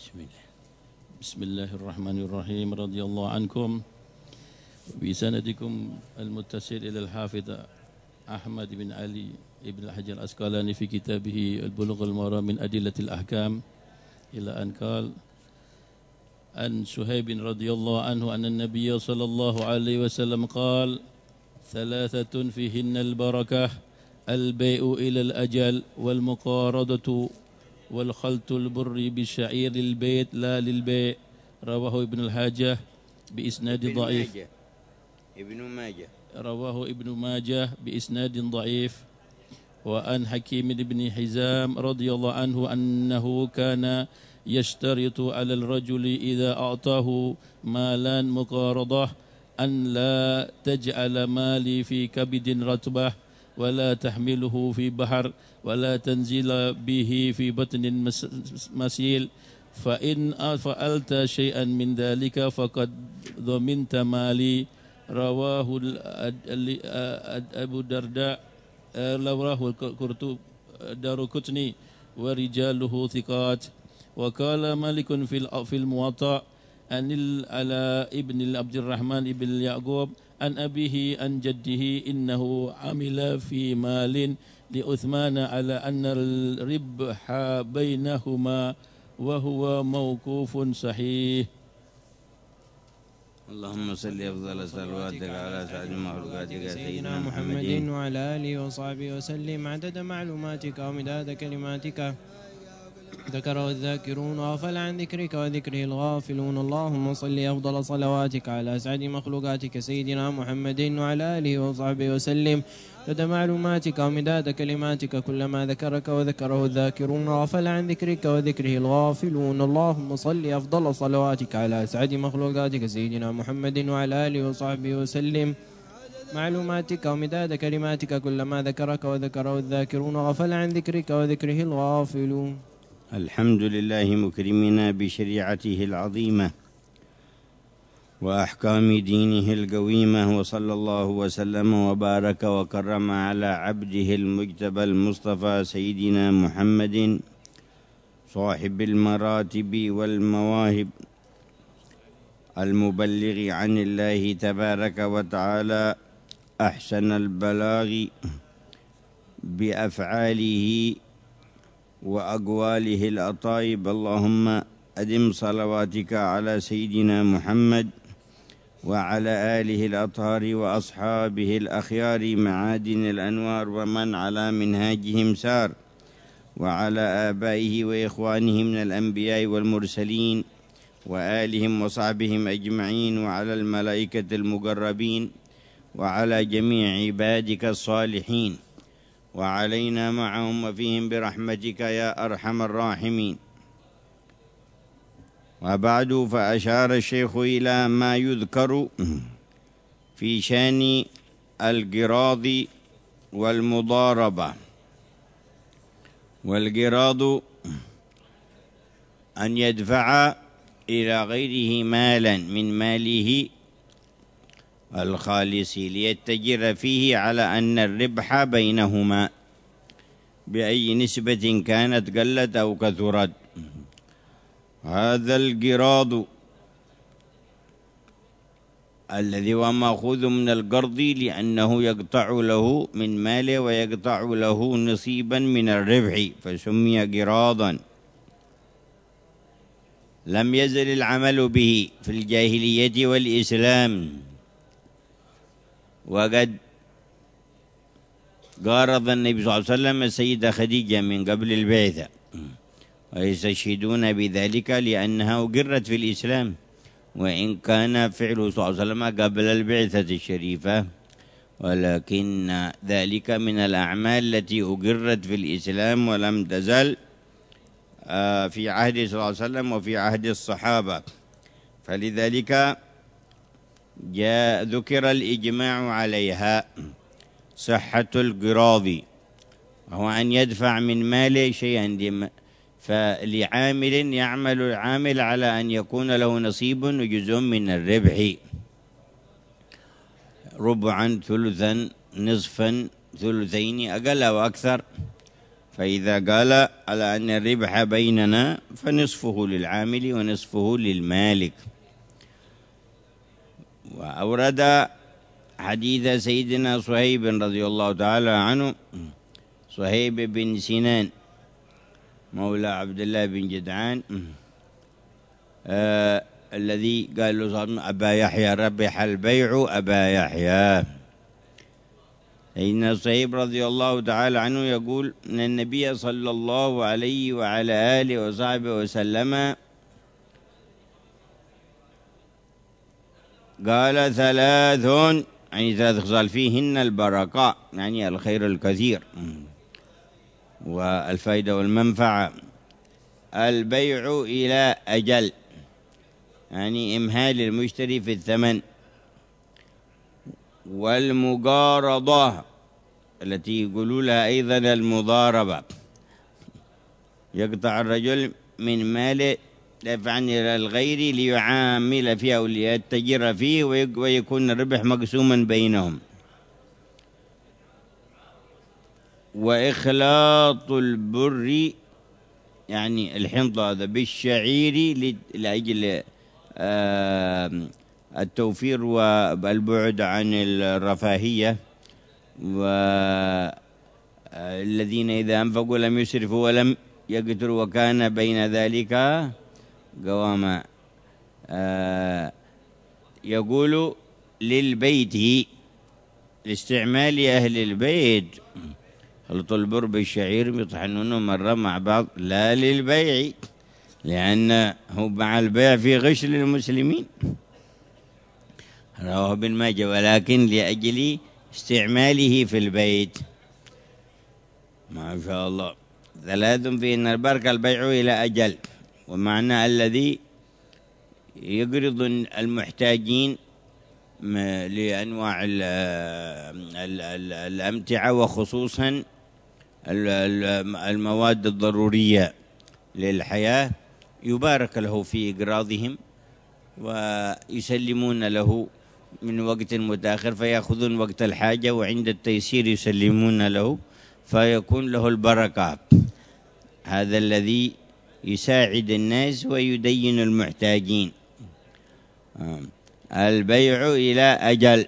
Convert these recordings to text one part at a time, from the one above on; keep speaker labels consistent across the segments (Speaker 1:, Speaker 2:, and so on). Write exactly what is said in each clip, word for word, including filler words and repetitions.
Speaker 1: Bismillah. Bismillahirrahmanirrahim. Radhiyallahu ankum bisanadikum al-muttasil ila al-hafidh Ahmad bin Ali ibn Hajar Asqalani fi kitabih al-Bulugh al-Maram min adillatil ahkam ila an qala an Suhaib radhiyallahu anhu anna an-nabiy sallallahu alaihi wasallam qala thalathatun fihinna al-barakah al-bay'u ila al-ajal wal muqaradatu wal khaltul burri bi sya'iril bait la lil bai' rawahu Ibnu al-Hajjah bi isnadin dhaif.
Speaker 2: Ibnu Majah
Speaker 1: rawahu Ibnu Majah bi isnadin dhaif. Wa an Hakim bin Hizam radhiyallahu anhu annahu kana yashtaritu 'ala al-rajuli idza a'tahu malan muqaradah an la taj'ala mali fi kabidin ratbah ولا تحمله في بحر ولا تنزل به في بطن مسيل فإن فعلت شيئا من ذلك فقد ضمنت مالي. رواه أبو الدرداء رواه الدارقطني ورجاله ثقات. وقال مالك في الموطأ عن العلاء ابن عبد الرحمن بن يعقوب عن أبيه عن جده إنه عمل في مال لعثمان على أن الربح بينهما وهو موقوف صحيح.
Speaker 2: اللهم صل أفضل صلواتك على سعد مخلوقاتك
Speaker 3: سيدنا محمد وعلى آله وصحبه وسلم عدد معلوماتك ومداد كلماتك ذكره الذاكرون وغفل عن ذكرك وذكره الغافلون. اللهم صل أفضل صلواتك على أسعد مخلوقاتك سيدنا محمد وعلى آله وصحبه وسلم عدد معلوماتك ومداد كلماتك كلما ذكرك وذكره الذاكرون وغفل عن ذكرك وذكره الغافلون. اللهم صل أفضل صلواتك على أسعد مخلوقاتك سيدنا محمد وعلى آله وصحبه وسلم معلوماتك ومداد كلماتك كلما ذكرك وذكره الذاكرون وغفل عن ذكرك وذكره الغافلون.
Speaker 2: الحمد لله مكرمنا بشريعته العظيمة وأحكام دينه القويمة، وصلى الله وسلم وبارك وكرم على عبده المجتبى المصطفى سيدنا محمد صاحب المراتب والمواهب المبلغ عن الله تبارك وتعالى أحسن البلاغ بأفعاله وأقواله الأطايب. اللهم أدم صلواتك على سيدنا محمد وعلى آله الأطهار وأصحابه الأخيار معادن الأنوار ومن على منهاجهم سار، وعلى آبائه وإخوانه من الأنبياء والمرسلين وآلهم وصحبهم أجمعين، وعلى الملائكة المقربين وعلى جميع عبادك الصالحين، وعلينا معهم وفيهم برحمتك يا أرحم الراحمين. وبعد، فأشار الشيخ إلى ما يذكر في شأن القراض والمضاربة. والقراض أن يدفع إلى غيره مالا من ماله الخالص ليتجر فيه على أن الربح بينهما بأي نسبة كانت قلت أو كثرت. هذا القراض الذي هو مأخوذ من القرض لأنه يقطع له من ماله ويقطع له نصيبا من الربح فسمي قراضا. لم يزل العمل به في الجاهلية والإسلام، وقد قارض النبي صلى الله عليه وسلم السيدة خديجة من قبل البعثة، ويستشهدون بذلك لأنها أقرت في الإسلام، وإن كان فعله صلى الله عليه وسلم قبل البعثة الشريفة، ولكن ذلك من الأعمال التي أقرت في الإسلام ولم تزل في عهد صلى الله عليه وسلم وفي عهد الصحابة. فلذلك جاء ذكر الإجماع عليها صحة القراض، وهو أن يدفع من ماله شيئا فلعامل يعمل العامل على أن يكون له نصيب وجزء من الربح، ربعا ثلثا نصفا ثلثين أقل أو أكثر، فإذا قال على أن الربح بيننا فنصفه للعامل ونصفه للمالك. وأورد حديث سيدنا صهيب رضي الله تعالى عنه، صهيب بن سنان مولى عبد الله بن جدعان، آه الذي قال له أبا يحيى ربح البيع أبا يحيى. سيدنا صهيب رضي الله تعالى عنه يقول أن النبي صلى الله عليه وعلى آله وصحبه وسلم قال ثلاث، يعني ثلاث خصال فيهن البركة، يعني الخير الكثير والفائدة والمنفعة. البيع إلى أجل، يعني إمهال المشتري في الثمن. والمقارضة التي يقولوا لها أيضا المضاربة، يقطع الرجل من ماله دفعا إلى الغير ليعامل فيه أو ليتجر فيه ويكون الربح مقسوما بينهم. وإخلاط البر، يعني الحنطة هذا بالشعير لأجل التوفير والبعد عن الرفاهية، والذين إذا أنفقوا لم يسرفوا ولم يقتروا وكان بين ذلك قواما. يقول للبيت، لاستعمال أهل البيت، خلط البر بالشعير يطحنونه مرة مع بعض، لا للبيع، لأنه مع البيع في غش للمسلمين، رواه ابن ماجه، ولكن لأجل استعماله في البيت. ما شاء الله. ثلاث فيهن البركة، البيع إلى أجل، ومعنى الذي يقرض المحتاجين لأنواع الأمتعة، وخصوصا المواد الضرورية للحياة، يبارك له في إقراضهم ويسلمون له من وقت متأخر، فيأخذون وقت الحاجة، وعند التيسير يسلمون له فيكون له البركة. هذا الذي يساعد الناس ويدين المحتاجين. البيع إلى أجل.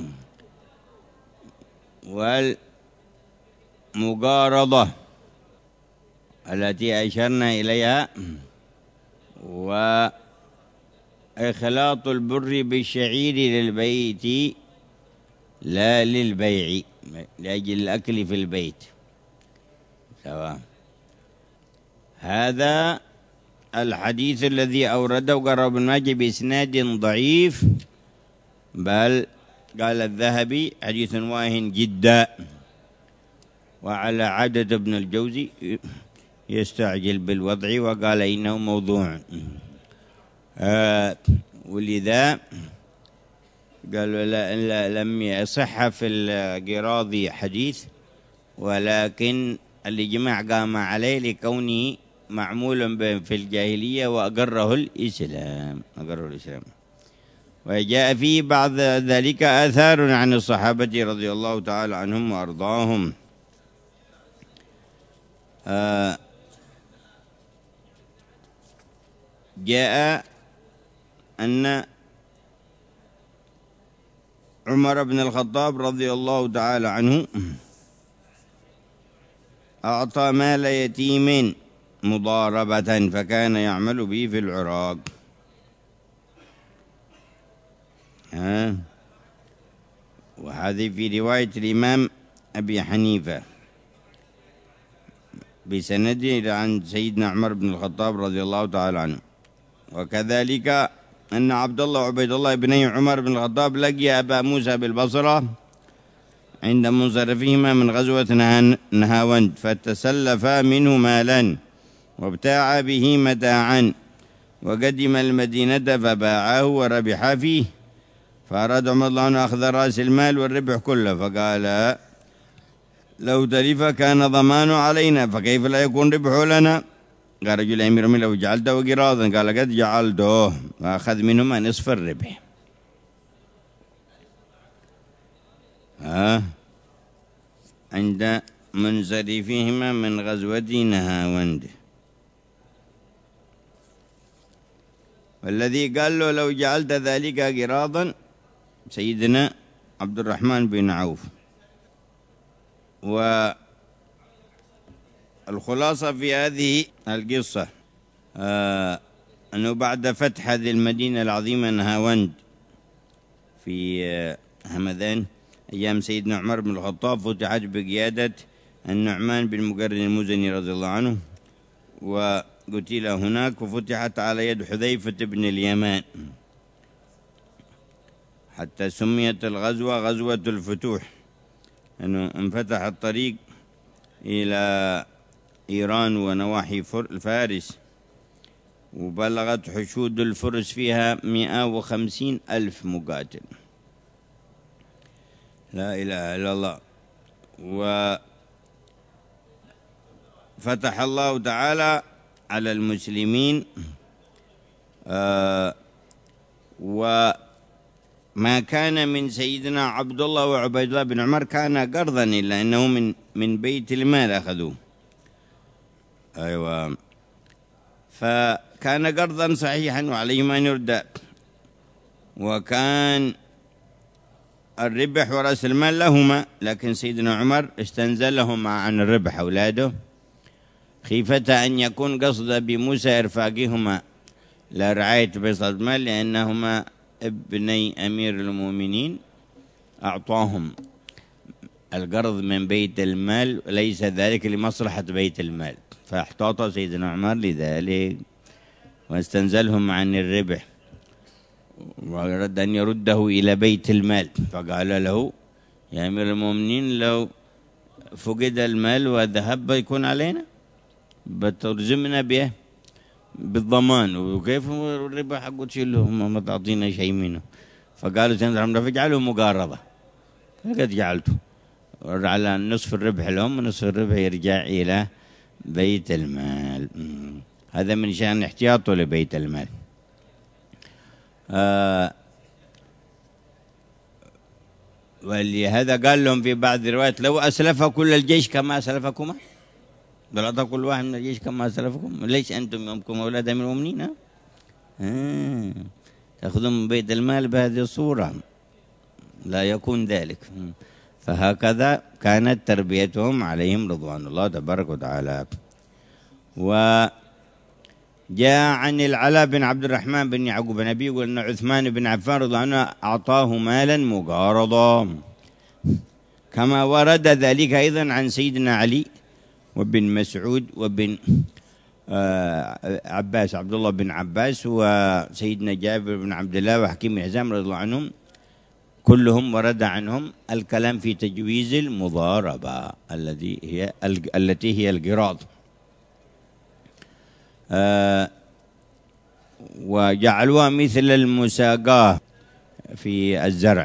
Speaker 2: والمقارضة التي أشرنا إليها، وإخلاط البر بالشعير للبيت لا للبيع، لأجل الأكل في البيت سواء. هذا الحديث الذي أورده قرأ ابن ماجه بإسناد ضعيف، بل قال الذهبي حديث واهن جدا، وعلى عادة ابن الجوزي يستعجل بالوضع وقال إنه موضوع. آه ولذا قالوا لا لا لم يصح في القراض حديث، ولكن الإجماع قام عليه لكونه معمول في الجاهلية وأقره الإسلام، أقره الإسلام. وجاء فيه بعض ذلك آثار عن الصحابة رضي الله تعالى عنهم وأرضاهم. آه جاء أن عمر بن الخطاب رضي الله تعالى عنه أعطى مال يتيم مضاربة، فكان يعمل به في العراق. ها وهذه في رواية الإمام أبي حنيفة بسند عن سيدنا عمر بن الخطاب رضي الله تعالى عنه. وكذلك أن عبد الله وعبيد الله بني عمر بن الخطاب لقي أبا موسى بالبصرة عند منصرفهما من غزوة نهاوند، فتسلفا منه مالا وابتاع به متاعا، وقدم المدينة فباعه وربح فيه، فأراد عمر الله أن أخذ رأس المال والربح كله، فقال لو تلف كان ضمان علينا، فكيف لا يكون ربح لنا؟ قال رجل أمير من لو جعلته قراضا، قال قد جعلته، وأخذ منهما نصف الربح. ها عند منصرفهما من غزوة نهاوند. والذي قال له لو جعلت ذلك قراضا سيدنا عبد الرحمن بن عوف. والخلاصة في هذه القصة آه أنه بعد فتح هذه المدينة العظيمة نهاوند في آه همذان أيام سيدنا عمر بن الخطاب فتحت بقيادة النعمان بن مقرن المزني رضي الله عنه، وقتل هناك، وفتحت على يد حذيفة بن اليمان حتى سميت الغزوة غزوة الفتوح، أنه انفتح الطريق إلى إيران ونواحي فارس، وبلغت حشود الفرس فيها مئة وخمسين ألف مقاتل. لا إله إلا الله. وفتح الله تعالى على المسلمين آه وما كان من سيدنا عبد الله وعبيد الله بن عمر كان قرضا، إلا أنه من من بيت المال أخذوه. أيوة، فكان قرضا صحيحا وعليهم أن يرد، وكان الربح ورأس المال لهما، لكن سيدنا عمر استنزلهما عن الربح أولاده خيفة أن يكون قصد بموسى إرفاقهما لرعاية بيت المال، لأنهما ابني أمير المؤمنين أعطاهم القرض من بيت المال، ليس ذلك لمصلحة بيت المال، فاحتاط سيدنا عمر لذلك واستنزلهم عن الربح، وأراد أن يرده إلى بيت المال، فقال له يا أمير المؤمنين لو فقد المال وذهب يكون علينا، بترزمنا به بالضمان، وكيف الربا حقه تشيله ما تعطينا شيء منه. فقالوا سيدنا عمر فاجعله مقارضة، فقد جعلته على نصف الربح لهم ونصف الربح يرجع إلى بيت المال. هذا من شأن احتياطه لبيت المال. آه ولهذا قال لهم في بعض الروايات لو أسلف كل الجيش كما أسلفكما، بل أعطى كل واحد من الجيش كما أسلفكم، ليش أنتم يومكم أولاد من المؤمنين آه. تأخذون من بيت المال بهذه الصورة، لا يكون ذلك. فهكذا كانت تربيتهم عليهم رضوان الله تبارك وتعالى. وجاء عن العلاء بن عبد الرحمن بن يعقوب بن أبي يقول أن عثمان بن عفان رضي الله عنه أعطاه مالا مقارضا، كما ورد ذلك أيضا عن سيدنا علي وابن مسعود وابن عباس عبد الله بن عباس وسيدنا جابر بن عبد الله وحكيم بن حزام رضي الله عنهم، كلهم ورد عنهم الكلام في تجويز المضاربة التي هي التي هي القراض. آه وجعلوها مثل المساقاة في الزرع.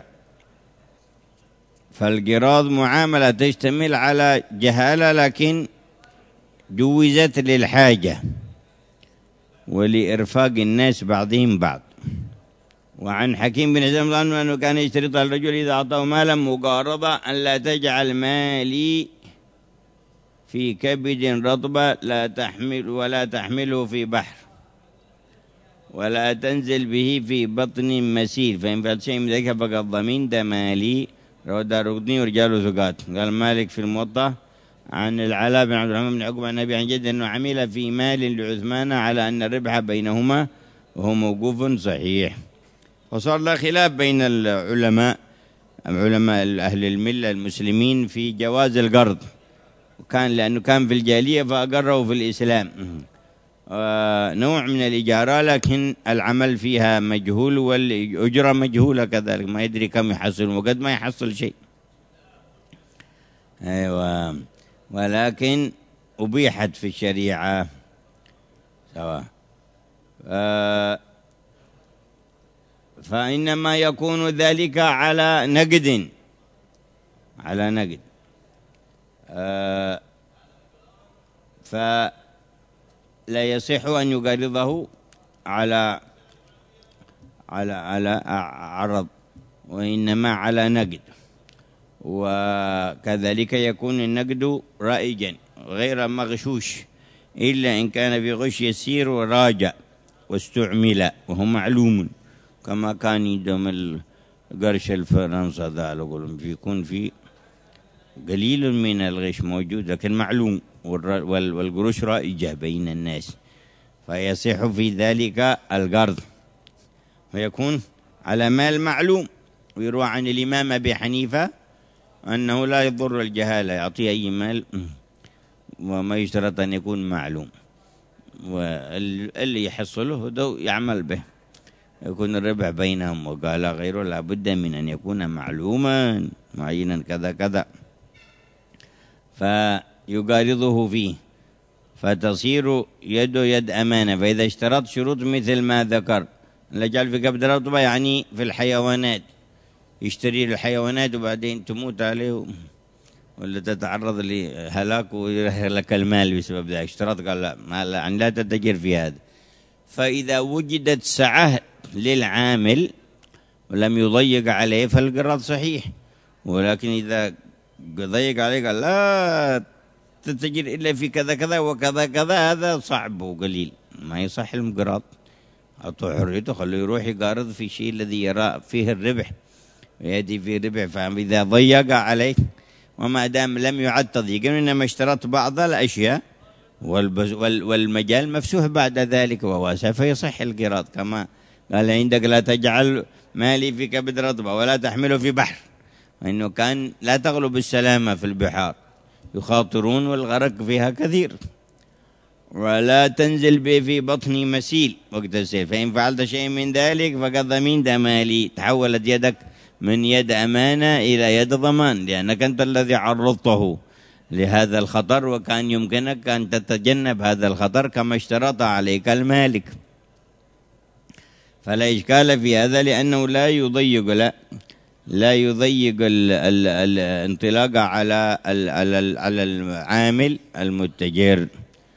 Speaker 2: فالقراض معاملة تشتمل على جهالة، لكن جوزت للحاجة ولإرفاق الناس بعضهم بعض. وعن حكيم بن حزام عنه أنه كان يشترط الرجل إذا أعطاه مالا مقارضة أن لا تجعل مالي في كبد رطبة لا تحمل ولا تحمله في بحر ولا تنزل به في بطن مسير، فإن فعلت شيء من ذلك فقد ضمنت مالي. رواه الدارقطني ورجاله ثقات. قال مالك في الموطأ عن العلاء بن عبد الرحمن بن عقبة عن النبي عن جد أنه عمل في مال لعثمان على أن الربح بينهما، وهو موقوف صحيح. وصار له خلاف بين العلماء علماء أهل الملة المسلمين في جواز القرض، وكان لأنه كان في الجاهلية فأقره في الإسلام نوع من الإجارة، لكن العمل فيها مجهول والأجرة مجهولة كذلك، ما يدري كم يحصل وقد ما يحصل شيء. أيوة، ولكن أبيحت في الشريعة سواء. آه فإنما يكون ذلك على نقد على نقد آه فلا يصح أن يقرضه على على على عرض، وإنما على نقد. وكذلك يكون النقد رائجا غير مغشوش إلا إن كان في غش يسير وراجع واستعمل وهو معلوم، كما كان يدوم القرش الفرنسا ذا يقولون يكون في قليل من الغش موجود لكن معلوم، والقروش رائجة بين الناس فيصح في ذلك القرض ويكون على مال معلوم. ويروى عن الإمام أبي حنيفة أنه لا يضر الجهالة، يعطي أي مال وما يشترط أن يكون معلوم، واللي يحصله ده يعمل به يكون الربح بينهم. وقال غيره لا بد من أن يكون معلوما معينا كذا كذا فيقارضه فيه فتصير يده يد أمانة. فإذا اشترط شروط مثل ما ذكر لجعل في قبض رطبة يعني في الحيوانات، يشتري الحيوانات وبعدين تموت عليه ولا تتعرض لهلاك ويهلك المال بسبب ذلك، اشترط قال لا ما لا, لا تتجر في هذا. فإذا وجدت سعة للعامل ولم يضيق عليه فالقراض صحيح، ولكن إذا ضيق عليه قال لا تتجر إلا في كذا كذا وكذا كذا هذا صعب وقليل ما يصح المقراض. أعطوا حريته خليه يروح يقارض في شيء الذي يرى فيه الربح ويأتي فيه الربح. فإذا ضيق عليه وما دام لم يعد تضييقا إنما اشترط بعض الأشياء والمجال مفسوح بعد ذلك وواسع فيصح القراض. كما قال عندك لا تجعل مالي في كبد رطبة ولا تحمله في بحر، وإنه كان لا تغلب السلامة في البحار يخاطرون والغرق فيها كثير. ولا تنزل به في بطن مسيل وقت السيل، فإن فعلت شيء من ذلك فقد ضمنت مالي، تحولت يدك من يد أمانة إلى يد ضمان لأنك أنت الذي عرضته لهذا الخطر وكان يمكنك أن تتجنب هذا الخطر كما اشترط عليك المالك. فلا إشكال في هذا لأنه لا يضيق لا لا يضيق الانطلاق على على العامل المتجر.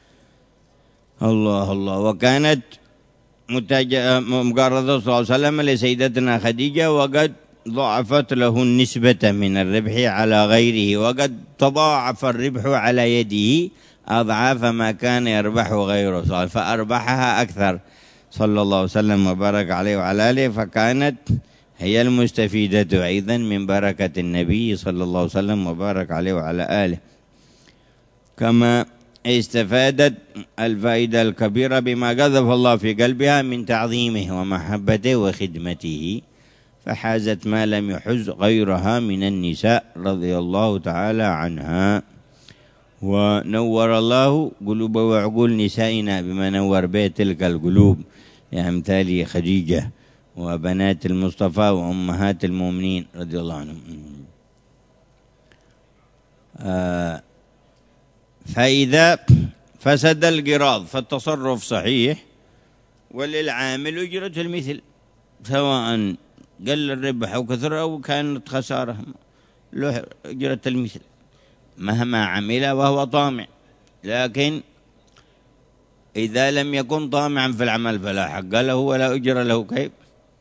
Speaker 2: الله الله. وكانت مقارضة صلى الله عليه وسلم لسيدتنا خديجة وقد ضاعفت له النسبة من الربح على غيره، وقد تضاعف الربح على يده أضعاف ما كان يربح غيره فأربحها أكثر صلى الله عليه وسلم وبارك عليه وعلى آله، فكانت هي المستفيدة أيضا من بركة النبي صلى الله عليه وسلم وبارك عليه وعلى آله، كما استفادت الفائدة الكبيرة بما قذف الله في قلبها من تعظيمه ومحبته وخدمته، فحازت ما لم يحز غيرها من النساء رضي الله تعالى عنها. ونور الله قلوب وعقول نسائنا بما نور بيت تلك القلوب لأمثال خديجة وبنات المصطفى وأمهات المؤمنين رضي الله عنهم. آه فإذا فسد القراض فالتصرف صحيح وللعامل أجرة المثل سواء قل الربح أو كثر أو كانت خسارة له أجرة المثل مهما عمل وهو طامع. لكن إذا لم يكن طامعا في العمل فلا حق له ولا أجر له. كيف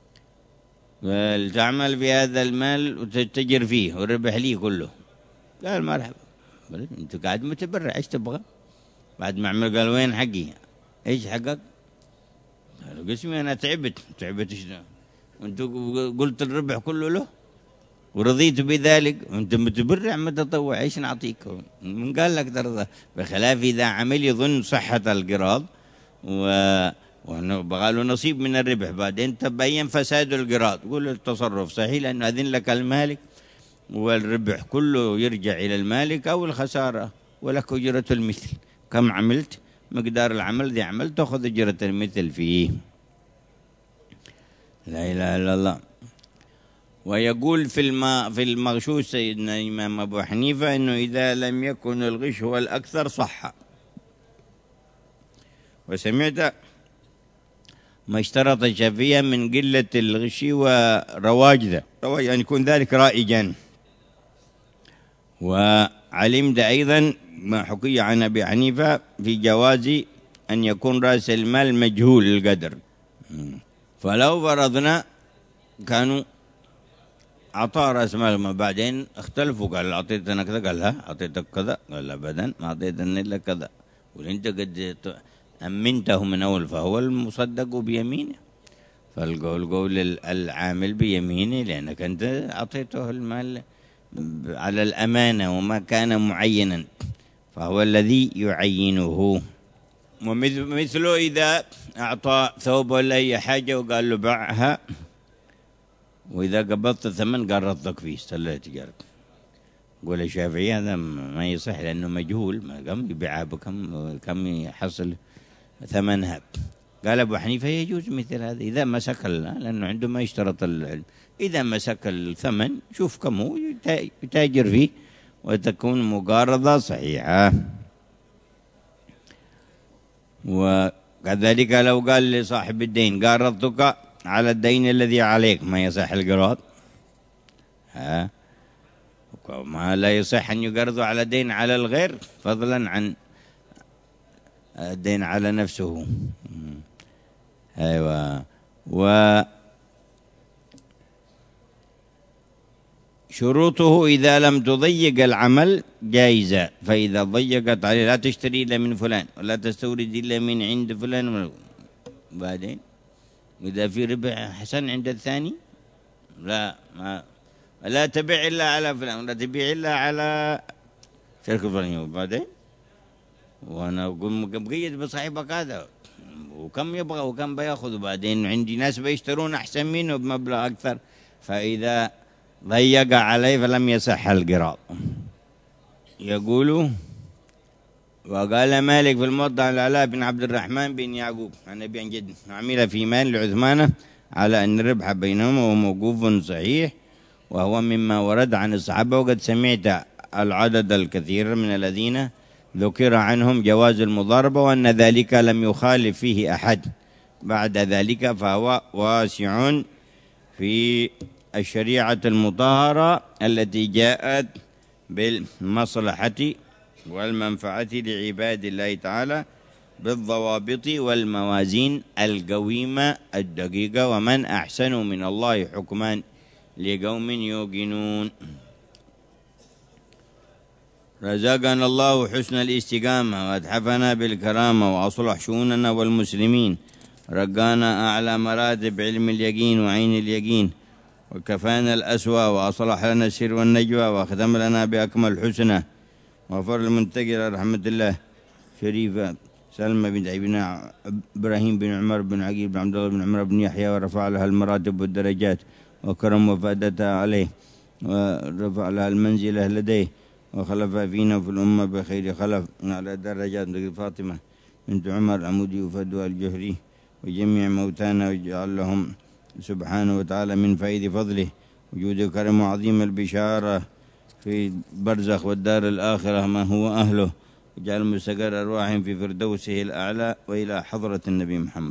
Speaker 2: تعمل في هذا المال وتتجر فيه والربح لي كله؟ قال مرحبا أنت قاعد متبرع إيش تبغى؟ بعد ما عمل قال وين حقي؟ إيش حقك؟ قال قسمي أنا تعبت تعبت إيش ده؟ وأنت قلت الربح كله له ورضيت بذلك وأنت متبرع متطوع إيش نعطيك؟ من قال لك ترضى؟ بخلاف إذا عمل يظن صحة القراض و وبغى له نصيب من الربح بعدين تبين فساد القراض قول التصرف صحيح لأنه أذن لك المالك والربح كله يرجع إلى المالك أو الخسارة ولك أجرة المثل. كم عملت مقدار العمل ذي عمل تأخذ أجرة المثل فيه. لا إله إلا الله. ويقول في الم في المغشوش سيدنا الإمام أبو حنيفة إنه إذا لم يكن الغش هو الأكثر صح. وسمعت ما اشترط الشافعية من قلة الغش ورواج ذا رواج أن يكون ذلك رائجا. وعلمت أيضا ما حكي عن أبي حنيفة في جواز أن يكون رأس المال مجهول القدر. فلو فرضنا كانوا أعطاه رأس مال، ما بعدين اختلفوا، قال أعطيتنا كذا، قال ها أعطيتك كذا، قال أبدا ما أعطيتني إلا كذا، وأنت قد أمنته من أول، فهو المصدق بيمينه. فالقول قول العامل بيمينه، لأنك أنت أعطيته المال على الأمانة وما كان معينا، فهو الذي يعينه. ومثله إذا أعطى ثوب ولا أي حاجة وقال له بعها، وإذا قبضت الثمن قال رضك فيه استلت تجارة. قول الشافعي هذا ما يصح لأنه مجهول، ما كم يبيعها بكم، كم يحصل ثمنها. قال أبو حنيفة يجوز مثل هذا إذا مسك، لأنه عنده ما يشترط العلم، إذا مسك الثمن شوف كم هو يتاجر فيه وتكون مقارضة صحيحة. وكذلك لو قال لصاحب الدين قارضتك على الدين الذي عليك، ما يصح القراض، ها ما لا يصح أن يقرض على دين على الغير، فضلا عن الدين على نفسه. أيوة. وشروطه إذا لم تضيق العمل جائزة، فإذا ضيقت عليه لا تشتري إلا من فلان ولا تستورد إلا من عند فلان، بعدين إذا في ربح حسن عند الثاني لا ما لا تبيع إلا على فلان ولا تبيع إلا على شركة فلانية، وبعدين وأنا أقول مقيد بصاحبك هذا وكم يبغى وكم بياخذ، وبعدين عندي ناس بيشترون أحسن منه بمبلغ أكثر، فإذا ضيق عليه فلم يصح القراض. يقول وقال مالك في الموطأ عن العلاء بن عبد الرحمن بن يعقوب عن أبي عن جد عمل في مال لعثمان على أن الربح بينهما وموقوف صحيح، وهو مما ورد عن الصحابة، وقد سمعت العدد الكثير من الذين ذكر عنهم جواز المضاربة، وأن ذلك لم يخالف فيه أحد بعد ذلك، فهو واسع في الشريعة المطهرة التي جاءت بالمصلحة والمنفعة لعباد الله تعالى بالضوابط والموازين القويمة الدقيقة. ومن أحسن من الله حكما لقوم يوقنون. رزقنا الله حسن الاستقامة وأتحفنا بالكرامة وأصلح شؤوننا والمسلمين، رقانا أعلى مراتب علم اليقين وعين اليقين، وكفانا الأسوأ وأصلح لنا السر والنجوى، وأختم لنا بأكمل الحسنى، وفر المنتقل رحمة الله شريفة سلمى بن ابن إبراهيم بن عمر بن عقيل بن عبد الله بن عمر بن يحيى، ورفع لها المراتب والدرجات وكرم وفادتها عليه، ورفع لها المنزلة لديه، وخلف فينا في الأمة بخير خلف على درجات فاطمة بنت عمر العمودي وفدوى الجهري وجميع موتانا، ويجعل لهم سبحانه وتعالى من فائد فضله وجود كرم عظيم البشارة في برزخ والدار الآخرة ما هو أهله، وجعل مستقر أرواحهم في فردوسه الأعلى وإلى حضرة النبي محمد.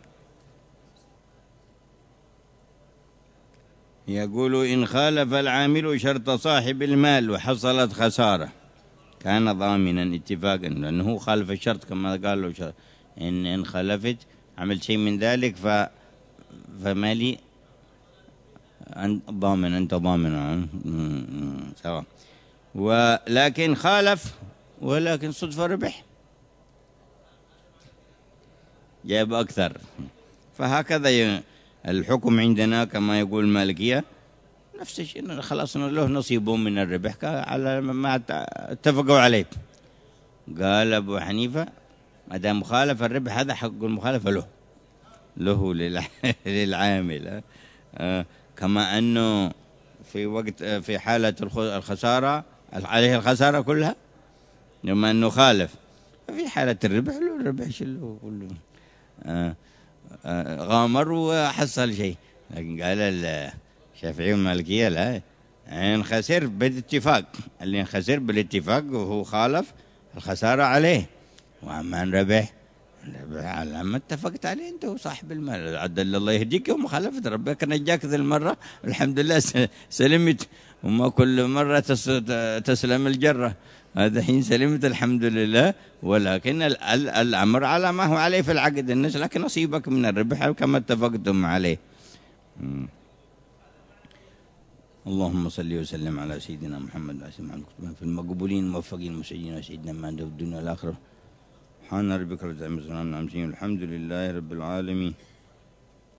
Speaker 2: يقول إن خالف العامل شرط صاحب المال وحصلت خسارة كان ضامنا اتفاقا، لأنه خالف الشرط كما قال له شرط. إن إن خالفت عمل شيء من ذلك ف فمالي ضامن، أنت ضامن سواء. ولكن خالف ولكن صدفة ربح جاب أكثر، فهكذا الحكم عندنا كما يقول المالكية نفس الشيء، خلاص له نصيبه من الربح على ما اتفقوا عليه. قال أبو حنيفة ما دام مخالف الربح هذا حق المخالفة له له للعامل، كما أنه في وقت في حالة الخسارة عليه الخسارة كلها لما أنه خالف، في حالة الربح له الربح شله كله. غامر وحصل شيء. لكن قال الشافعي والمالكية لا، إن خسر بالاتفاق، اللي خسر بالاتفاق وهو خالف الخسارة عليه، وأما أن ربح على ما اتفقت عليه أنت وصاحب المال، عدل الله يهديك ومخالفة ربك نجاك ذي المرة الحمد لله سلمت، وما كل مرة تسلم الجرة، هذا حين سلمت الحمد لله. ولكن الأمر على ما هو عليه في العقد الناس، لكن نصيبك من الربح كما اتفقتم عليه. اللهم صل وسلم على سيدنا محمد وعلى آله في المقبولين الموفقين المسعدين وسيدنا ما عنده في الدنيا والآخرة. سبحان ربك رب العزة عما يصفون الحمد لله رب العالمين.